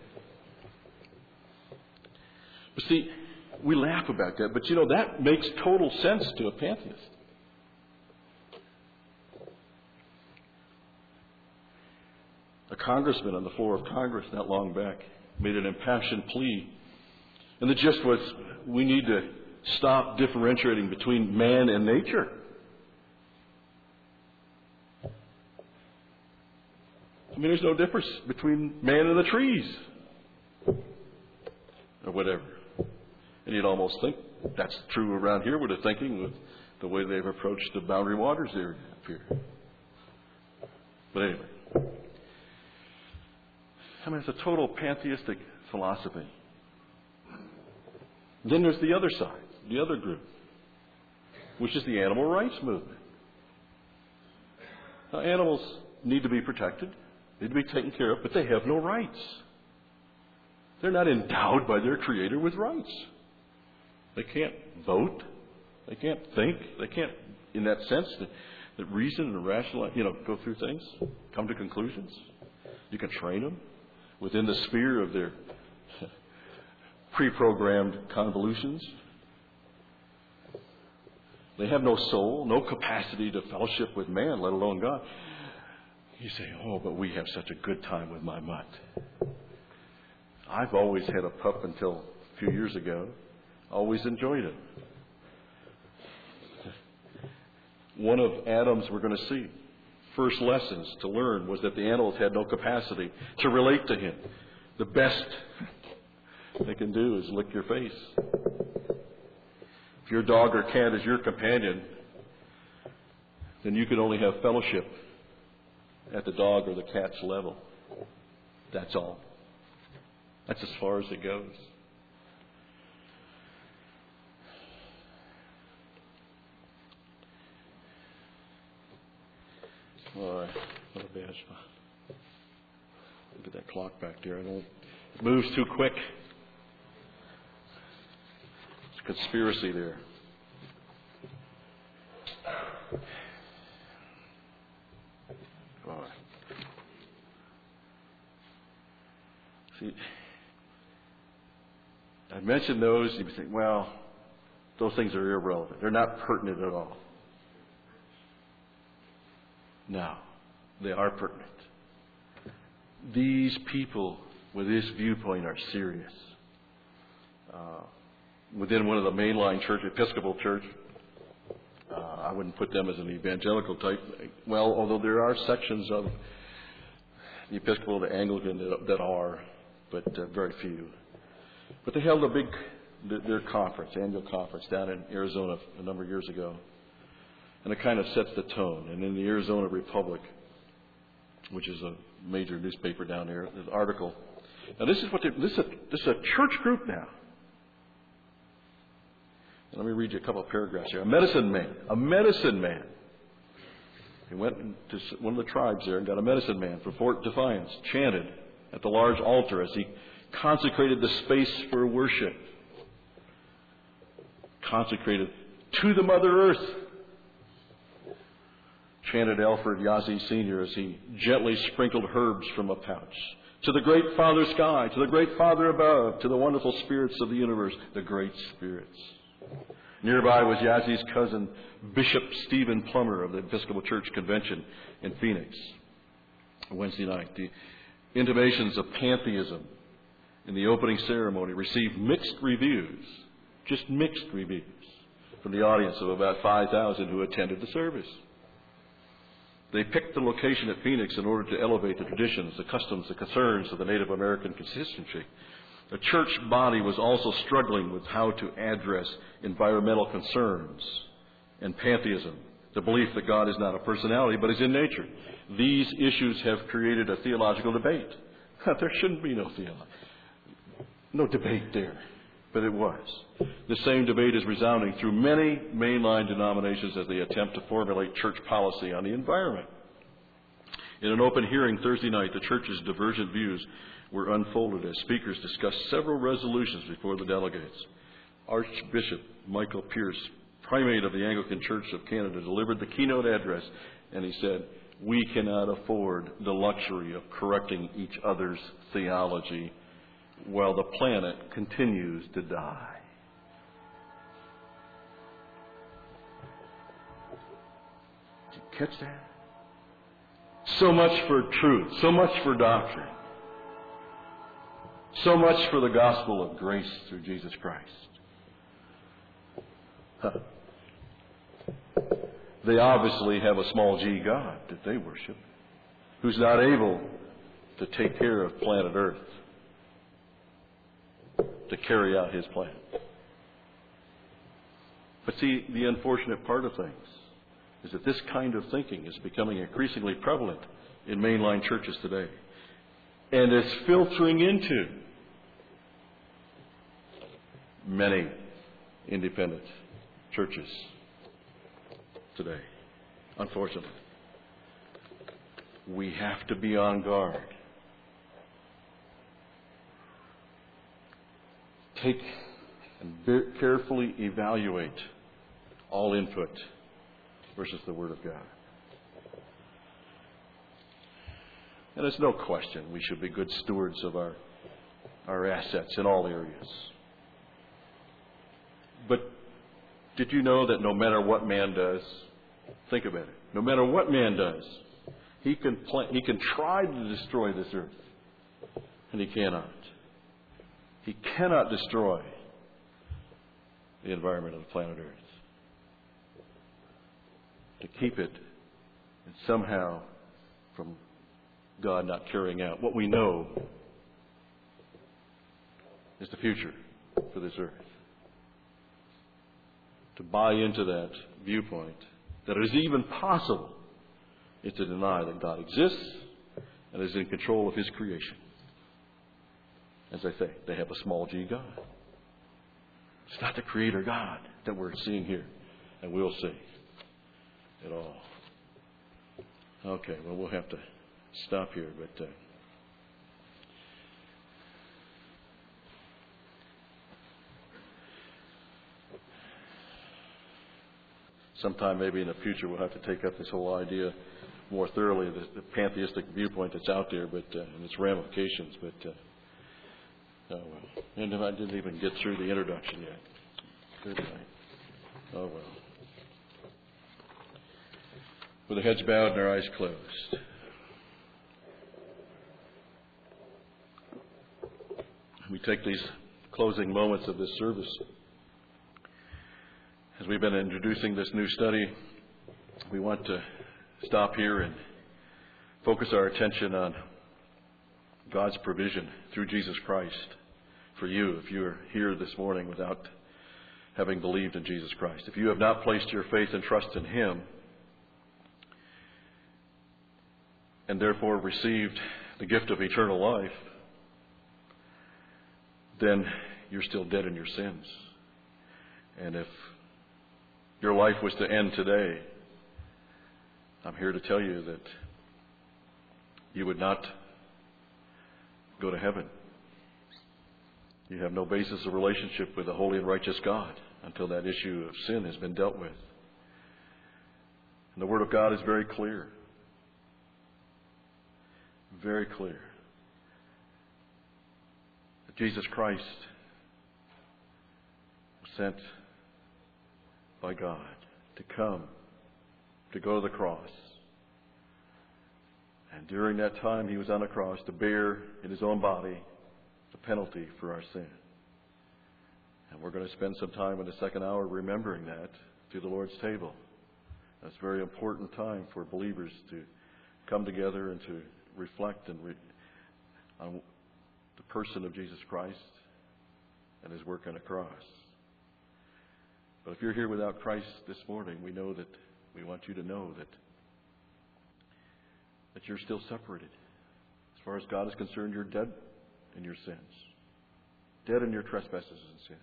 But see, we laugh about that, but that makes total sense to a pantheist. A congressman on the floor of Congress not long back made an impassioned plea. And the gist was, we need to stop differentiating between man and nature. I mean, there's no difference between man and the trees. Or whatever. And you'd almost think that's true around here with the thinking, with the way they've approached the Boundary Waters area up here. But anyway. I mean, it's a total pantheistic philosophy. Then there's the other side, the other group, which is the animal rights movement. Now, animals need to be protected, need to be taken care of, but they have no rights. They're not endowed by their Creator with rights. They can't vote. They can't think. They can't, in that sense, that reason and rationalize, go through things, come to conclusions. You can train them within the sphere of their pre-programmed convolutions. They have no soul, no capacity to fellowship with man, let alone God. You say, oh, but we have such a good time with my mutt. I've always had a pup until a few years ago. Always enjoyed it. One of Adam's we're going to see first lessons to learn was that the animals had no capacity to relate to him. The best they can do is lick your face. If your dog or cat is your companion, then you can only have fellowship at the dog or the cat's level. That's all. That's as far as it goes. All right, what a bad spot. Look at that clock back there. It moves too quick. It's a conspiracy there. All I mention those, you think, well, those things are irrelevant. They're not pertinent at all. No, they are pertinent. These people with this viewpoint are serious. Within one of the mainline church, Episcopal Church, I wouldn't put them as an evangelical type. Well, although there are sections of the Episcopal, the Anglican that are, but very few. But they held their conference, annual conference, down in Arizona a number of years ago. And it kind of sets the tone. And in the Arizona Republic, which is a major newspaper down there, there's an article. Now this is a church group now. And let me read you a couple of paragraphs here. A medicine man. He went to one of the tribes there and got a medicine man for Fort Defiance, chanted at the large altar as he consecrated the space for worship. Consecrated to the Mother Earth. Chanted Alfred Yazzie Sr. as he gently sprinkled herbs from a pouch. To the great Father Sky, to the great Father above, to the wonderful spirits of the universe, the great spirits. Nearby was Yazzie's cousin, Bishop Stephen Plummer of the Episcopal Church Convention in Phoenix. Wednesday night, the intimations of pantheism in the opening ceremony received mixed reviews, just mixed reviews, from the audience of about 5,000 who attended the service. They picked the location at Phoenix in order to elevate the traditions, the customs, the concerns of the Native American constituency. The church body was also struggling with how to address environmental concerns and pantheism, the belief that God is not a personality but is in nature. These issues have created a theological debate. There shouldn't be no debate there, but it was. The same debate is resounding through many mainline denominations as they attempt to formulate church policy on the environment. In an open hearing Thursday night, the church's divergent views were unfolded as speakers discussed several resolutions before the delegates. Archbishop Michael Pierce, primate of the Anglican Church of Canada, delivered the keynote address, and he said, "We cannot afford the luxury of correcting each other's theology while the planet continues to die." Did you catch that? So much for truth, so much for doctrine, so much for the gospel of grace through Jesus Christ. They obviously have a small g God that they worship, who's not able to take care of planet Earth, to carry out his plan. But see, the unfortunate part of things is that this kind of thinking is becoming increasingly prevalent in mainline churches today. And it's filtering into many independent churches today. Unfortunately, we have to be on guard. Take and very carefully evaluate all input versus the Word of God. And there's no question we should be good stewards of our assets in all areas. But did you know that no matter what man does, think about it, no matter what man does, he can try to destroy this earth, and he cannot. He cannot destroy the environment of the planet Earth. To keep it and somehow from God not carrying out what we know is the future for this earth. To buy into that viewpoint, that it is even possible, is to deny that God exists and is in control of His creation. As I say, they have a small g God. It's not the Creator God that we're seeing here, and we'll see at all. Okay, well, we'll have to stop here, but sometime maybe in the future we'll have to take up this whole idea more thoroughly, the pantheistic viewpoint that's out there, but and its ramifications. But oh well. And I didn't even get through the introduction yet. Good night. Oh, well. With our heads bowed and our eyes closed. We take these closing moments of this service. As we've been introducing this new study, we want to stop here and focus our attention on God's provision through Jesus Christ for you if you're here this morning without having believed in Jesus Christ. If you have not placed your faith and trust in Him and therefore received the gift of eternal life, then you're still dead in your sins. And if your life was to end today, I'm here to tell you that you would not go to heaven. You have no basis of relationship with the holy and righteous God until that issue of sin has been dealt with. And the Word of God is very clear. Very clear. That Jesus Christ was sent by God to come, to go to the cross. And during that time He was on the cross to bear in His own body the penalty for our sin. And we're going to spend some time in the second hour remembering that through the Lord's table. That's a very important time for believers to come together and to reflect on the person of Jesus Christ and His work on the cross. But if you're here without Christ this morning, we want you to know that you're still separated. As far as God is concerned, you're dead in your sins. Dead in your trespasses and sins.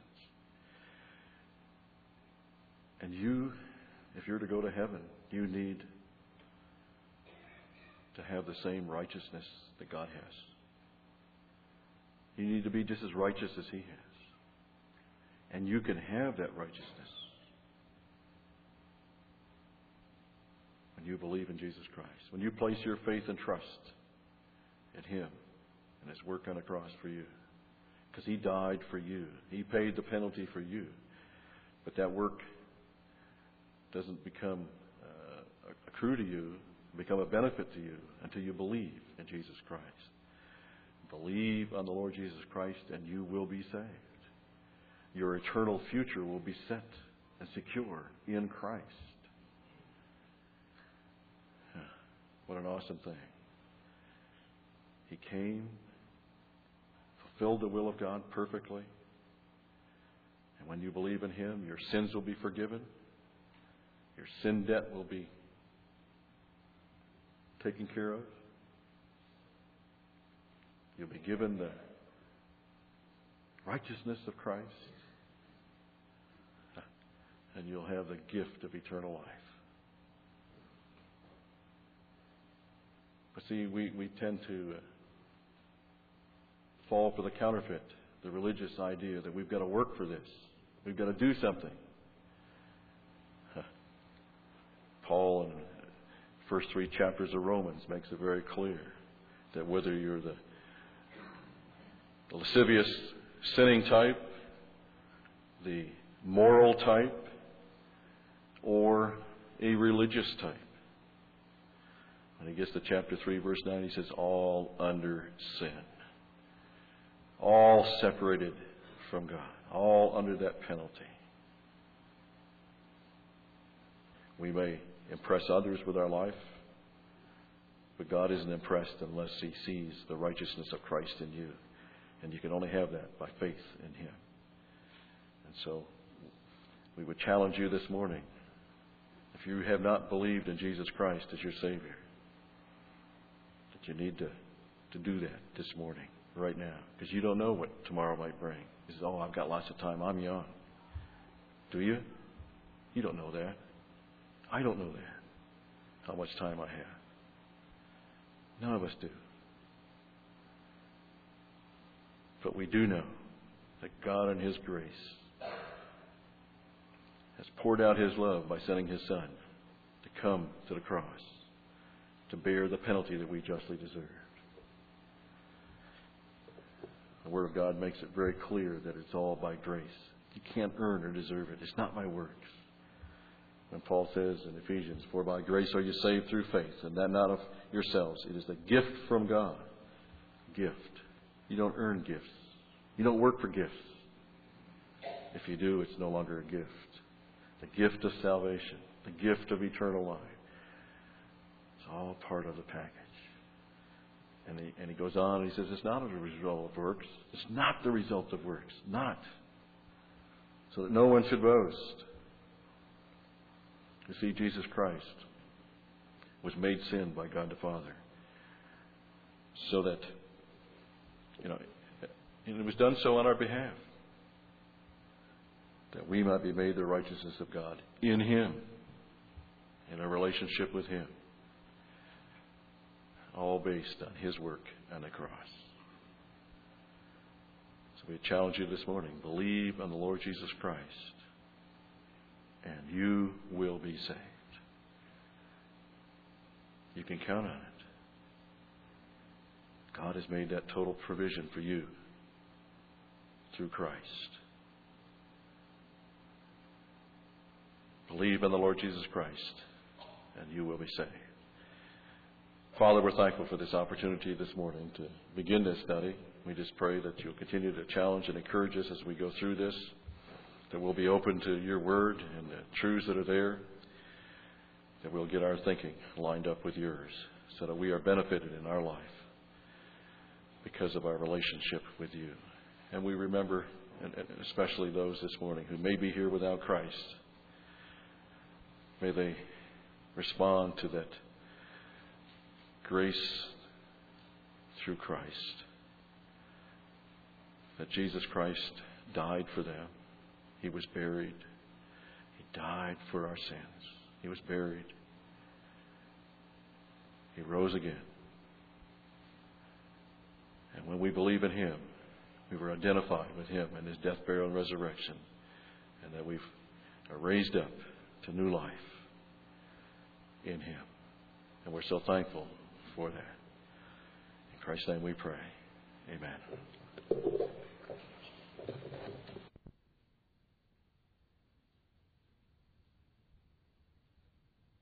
And you, if you're to go to heaven, you need to have the same righteousness that God has. You need to be just as righteous as He has. And you can have that righteousness when you believe in Jesus Christ. When you place your faith and trust in Him and His work on the cross for you. Because He died for you. He paid the penalty for you. But that work doesn't become accrue to you, become a benefit to you until you believe in Jesus Christ. Believe on the Lord Jesus Christ and you will be saved. Your eternal future will be set and secure in Christ. What an awesome thing. He came, fulfilled the will of God perfectly. And when you believe in Him, your sins will be forgiven. Your sin debt will be taken care of. You'll be given the righteousness of Christ. And you'll have the gift of eternal life. But see, we tend to fall for the counterfeit, the religious idea that we've got to work for this. We've got to do something. Paul, in the first 3 chapters of Romans, makes it very clear that whether you're the lascivious, sinning type, the moral type, or a religious type. When he gets to chapter 3, verse 9, he says, all under sin. All separated from God. All under that penalty. We may impress others with our life, but God isn't impressed unless He sees the righteousness of Christ in you. And you can only have that by faith in Him. And so, we would challenge you this morning, if you have not believed in Jesus Christ as your Savior, that you need to do that this morning, right now. Because you don't know what tomorrow might bring. You say, I've got lots of time. I'm young. Do you? You don't know that. I don't know that, how much time I have. None of us do. But we do know that God in His grace has poured out His love by sending His Son to come to the cross, to bear the penalty that we justly deserve. The Word of God makes it very clear that it's all by grace. You can't earn or deserve it. It's not by works. And Paul says in Ephesians, "For by grace are you saved through faith, and that not of yourselves. It is the gift from God." Gift. You don't earn gifts. You don't work for gifts. If you do, it's no longer a gift. The gift of salvation, the gift of eternal life. It's all part of the package. And he goes on and he says, it's not as a result of works. It's not the result of works. Not. So that no one should boast. You see, Jesus Christ was made sin by God the Father. So that, and it was done so on our behalf. That we might be made the righteousness of God in Him. In a relationship with Him. All based on His work on the cross. So we challenge you this morning. Believe on the Lord Jesus Christ. And you will be saved. You can count on it. God has made that total provision for you through Christ. Believe in the Lord Jesus Christ, and you will be saved. Father, we're thankful for this opportunity this morning to begin this study. We just pray that you'll continue to challenge and encourage us as we go through this, that we'll be open to your word and the truths that are there, that we'll get our thinking lined up with yours so that we are benefited in our life because of our relationship with you. And we remember, and especially those this morning who may be here without Christ, may they respond to that grace through Christ. That Jesus Christ died for them. He was buried. He died for our sins. He was buried. He rose again. And when we believe in Him, we were identified with Him in His death, burial, and resurrection. And that we've are raised up to new life in Him. And we're so thankful for that. In Christ's name we pray. Amen.